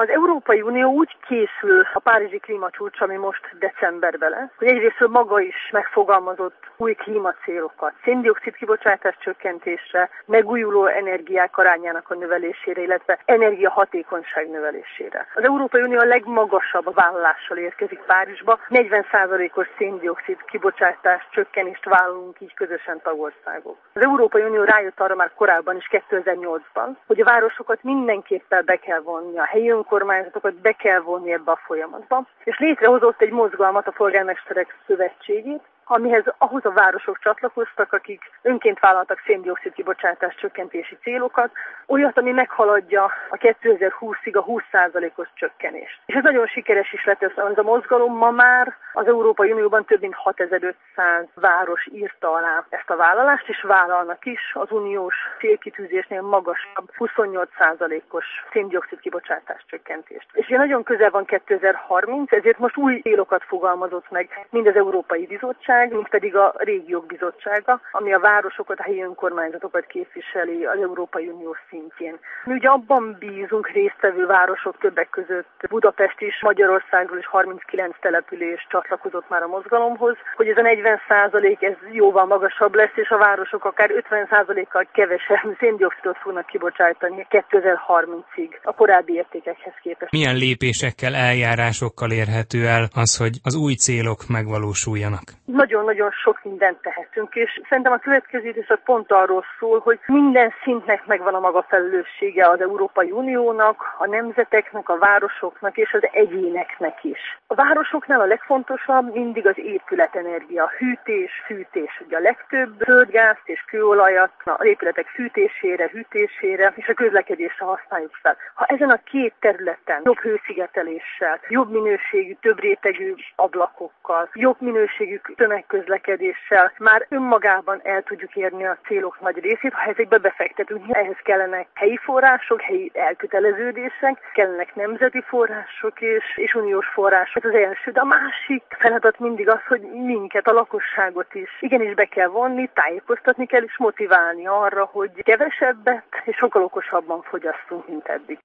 Az Európai Unió úgy készül a párizsi klímacsúcs, ami most decemberben lesz, hogy egyrészt maga is megfogalmazott új klímacélokat, szén-dioxid kibocsátás csökkentésre, megújuló energiák arányának a növelésére, illetve energiahatékonyság növelésére. Az Európai Unió a legmagasabb vállalással érkezik Párizsba, 40%-os szén-dioxid kibocsátás csökkenést vállalunk így közösen tagországok. Az Európai Unió rájött arra már korábban is 2008-ban, hogy a városokat mindenképpen be kell vonni, a helyi önkormányzatokat be kell vonni ebbe a folyamatba, és létrehozott egy mozgalmat, a Polgármesterek Szövetségét, amihez ahhoz a városok csatlakoztak, akik önként vállaltak szén-dioxid kibocsátás csökkentési célokat, olyat, ami meghaladja a 2020-ig a 20%-os csökkenést. És ez nagyon sikeres is lett ez a mozgalom. Ma már az Európai Unióban több mint 6500 város írta alá ezt a vállalást, és vállalnak is az uniós célkitűzésnél magasabb 28%-os szén-dioxid kibocsátás csökkentést. És ugye nagyon közel van 2030, ezért most új célokat fogalmazott meg mind az Európai Bizottság, mint pedig a Régiók Bizottsága, ami a városokat, a helyi önkormányzatokat képviseli az Európai Unió szintjén. Mi ugye abban bízunk, résztvevő városok többek között Budapest is, Magyarországról is 39 település csatlakozott már a mozgalomhoz, hogy ez a 40% ez jóval magasabb lesz, és a városok akár 50%-kal kevesebb szén-dioxidot fognak kibocsátani 2030-ig a korábbi értékekhez képest. Milyen lépésekkel, eljárásokkal érhető el az, hogy az új célok megvalósuljanak? Nagyon-nagyon sok mindent tehetünk, és szerintem a következő időszak pont arról szól, hogy minden szintnek megvan a maga felelőssége, az Európai Uniónak, a nemzeteknek, a városoknak és az egyéneknek is. A városoknál a legfontosabb mindig az épületenergia, hűtés, fűtés. Ugye a legtöbb földgázt és kőolajat az épületek fűtésére, hűtésére és a közlekedésre használjuk fel. Ha ezen a két területen jobb hőszigeteléssel, jobb minőségű, több rétegű ablakokkal, jobb minőségű tömegközlekedéssel már önmagában el tudjuk érni a célok nagy részét, ha ezekbe befektetünk. Ehhez kellenek helyi források, helyi elköteleződések, kellenek nemzeti források és uniós források. Ez az első, de a másik feladat mindig az, hogy minket, a lakosságot is igenis be kell vonni, tájékoztatni kell és motiválni arra, hogy kevesebbet és sokkal okosabban fogyasszunk, mint eddig.